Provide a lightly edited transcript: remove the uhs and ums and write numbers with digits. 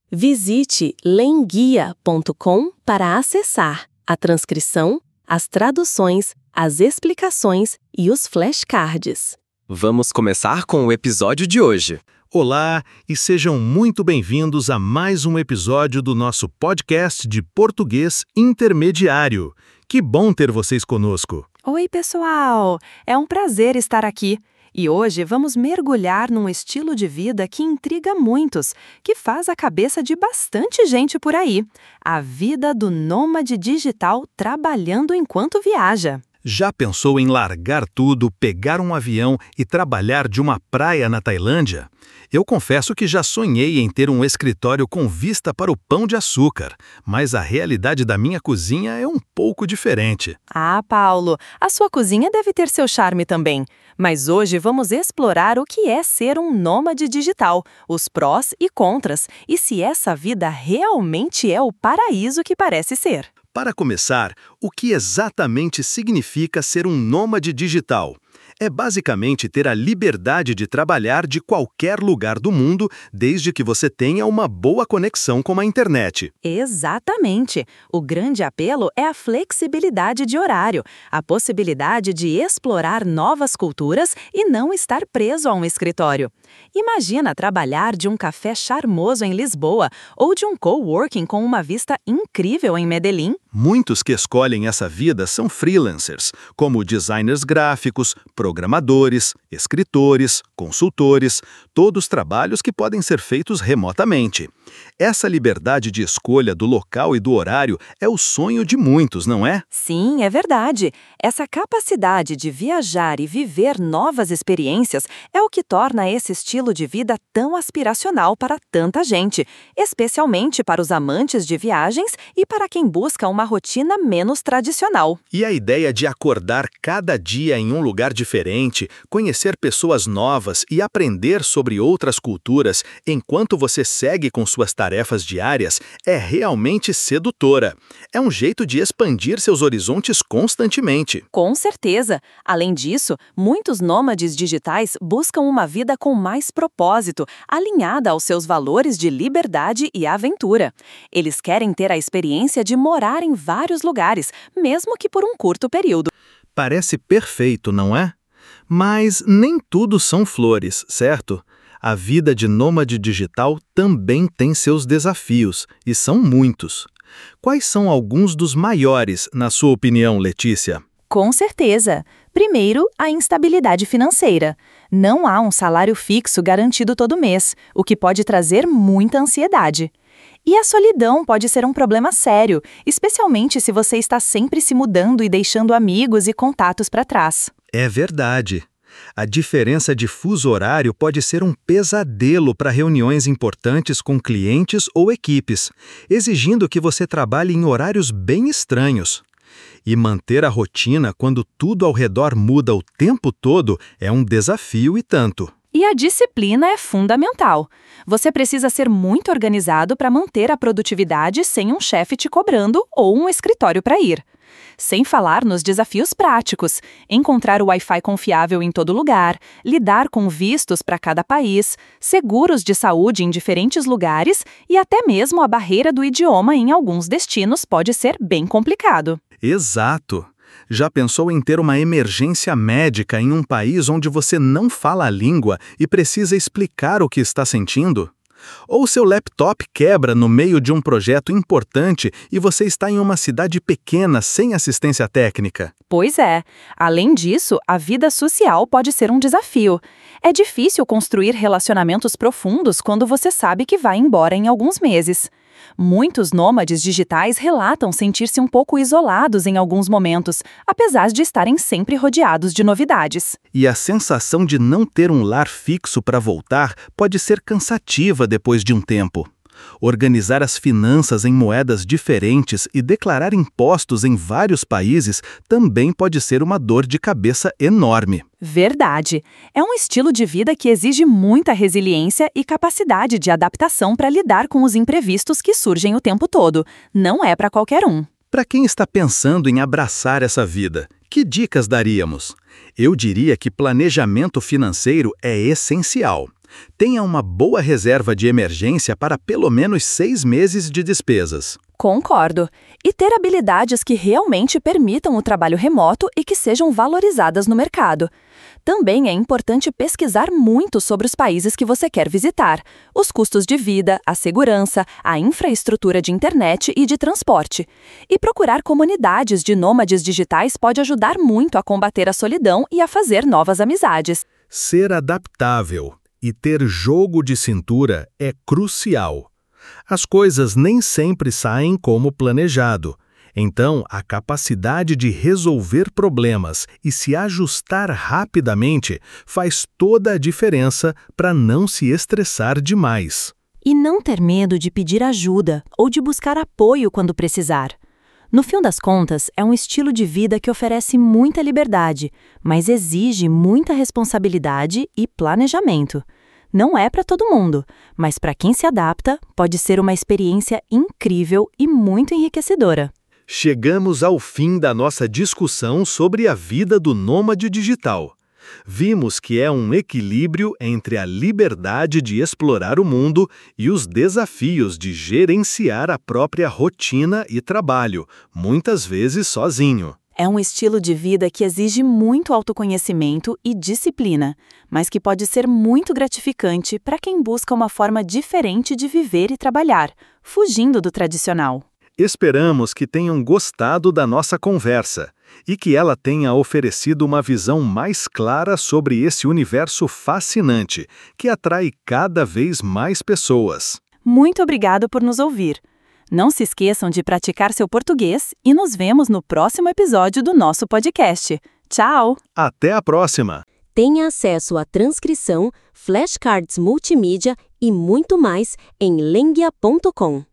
Visite lenguia.com para acessar a transcrição, as traduções, as explicações e os flashcards. Vamos começar com o episódio de hoje. Olá e sejam muito bem-vindos a mais um episódio do nosso podcast de português intermediário. Que bom ter vocês conosco. Oi, pessoal! É um prazer estar aqui. E hoje vamos mergulhar num estilo de vida que intriga muitos, que faz a cabeça de bastante gente por aí. A vida do nômade digital trabalhando enquanto viaja. Já pensou em largar tudo, pegar um avião e trabalhar de uma praia na Tailândia? Eu confesso que já sonhei em ter um escritório com vista para o Pão de Açúcar, mas a realidade da minha cozinha é um pouco diferente. Ah, Paulo, a sua cozinha deve ter seu charme também. Mas hoje vamos explorar o que é ser um nômade digital, os prós e contras, e se essa vida realmente é o paraíso que parece ser. Para começar, o que exatamente significa ser um nômade digital? É basicamente ter a liberdade de trabalhar de qualquer lugar do mundo, desde que você tenha uma boa conexão com a internet. Exatamente! O grande apelo é a flexibilidade de horário, a possibilidade de explorar novas culturas e não estar preso a um escritório. Imagina trabalhar de um café charmoso em Lisboa ou de um coworking com uma vista incrível em Medellín. Muitos que escolhem essa vida são freelancers, como designers gráficos, programadores, escritores, consultores, todos trabalhos que podem ser feitos remotamente. Essa liberdade de escolha do local e do horário é o sonho de muitos, não é? Sim, é verdade. Essa capacidade de viajar e viver novas experiências é o que torna esse estilo de vida tão aspiracional para tanta gente, especialmente para os amantes de viagens e para quem busca uma rotina menos tradicional. E a ideia de acordar cada dia em um lugar diferente, conhecer pessoas novas e aprender sobre outras culturas enquanto você segue com suas tarefas diárias é realmente sedutora. É um jeito de expandir seus horizontes constantemente. Com certeza! Além disso, muitos nômades digitais buscam uma vida com mais propósito, alinhada aos seus valores de liberdade e aventura. Eles querem ter a experiência de morar em vários lugares, mesmo que por um curto período. Parece perfeito, não é? Mas nem tudo são flores, certo? A vida de nômade digital também tem seus desafios, e são muitos. Quais são alguns dos maiores, na sua opinião, Letícia? Com certeza. Primeiro, a instabilidade financeira. Não há um salário fixo garantido todo mês, o que pode trazer muita ansiedade. E a solidão pode ser um problema sério, especialmente se você está sempre se mudando e deixando amigos e contatos para trás. É verdade. A diferença de fuso horário pode ser um pesadelo para reuniões importantes com clientes ou equipes, exigindo que você trabalhe em horários bem estranhos. E manter a rotina quando tudo ao redor muda o tempo todo é um desafio e tanto. E a disciplina é fundamental. Você precisa ser muito organizado para manter a produtividade sem um chefe te cobrando ou um escritório para ir. Sem falar nos desafios práticos, encontrar o Wi-Fi confiável em todo lugar, lidar com vistos para cada país, seguros de saúde em diferentes lugares e até mesmo a barreira do idioma em alguns destinos pode ser bem complicado. Exato! Já pensou em ter uma emergência médica em um país onde você não fala a língua e precisa explicar o que está sentindo? Ou seu laptop quebra no meio de um projeto importante e você está em uma cidade pequena sem assistência técnica? Pois é. Além disso, a vida social pode ser um desafio. É difícil construir relacionamentos profundos quando você sabe que vai embora em alguns meses. Muitos nômades digitais relatam sentir-se um pouco isolados em alguns momentos, apesar de estarem sempre rodeados de novidades. E a sensação de não ter um lar fixo para voltar pode ser cansativa depois de um tempo. Organizar as finanças em moedas diferentes e declarar impostos em vários países também pode ser uma dor de cabeça enorme. Verdade. É um estilo de vida que exige muita resiliência e capacidade de adaptação para lidar com os imprevistos que surgem o tempo todo. Não é para qualquer um. Para quem está pensando em abraçar essa vida, que dicas daríamos? Eu diria que planejamento financeiro é essencial. Tenha uma boa reserva de emergência para pelo menos 6 meses de despesas. Concordo. E ter habilidades que realmente permitam o trabalho remoto e que sejam valorizadas no mercado. Também é importante pesquisar muito sobre os países que você quer visitar, os custos de vida, a segurança, a infraestrutura de internet e de transporte. E procurar comunidades de nômades digitais pode ajudar muito a combater a solidão e a fazer novas amizades. Ser adaptável e ter jogo de cintura é crucial. As coisas nem sempre saem como planejado. Então, a capacidade de resolver problemas e se ajustar rapidamente faz toda a diferença para não se estressar demais. E não ter medo de pedir ajuda ou de buscar apoio quando precisar. No fim das contas, é um estilo de vida que oferece muita liberdade, mas exige muita responsabilidade e planejamento. Não é para todo mundo, mas para quem se adapta, pode ser uma experiência incrível e muito enriquecedora. Chegamos ao fim da nossa discussão sobre a vida do nômade digital. Vimos que é um equilíbrio entre a liberdade de explorar o mundo e os desafios de gerenciar a própria rotina e trabalho, muitas vezes sozinho. É um estilo de vida que exige muito autoconhecimento e disciplina, mas que pode ser muito gratificante para quem busca uma forma diferente de viver e trabalhar, fugindo do tradicional. Esperamos que tenham gostado da nossa conversa e que ela tenha oferecido uma visão mais clara sobre esse universo fascinante que atrai cada vez mais pessoas. Muito obrigado por nos ouvir. Não se esqueçam de praticar seu português e nos vemos no próximo episódio do nosso podcast. Tchau! Até a próxima! Tenha acesso à transcrição, flashcards multimídia e muito mais em lenguia.com.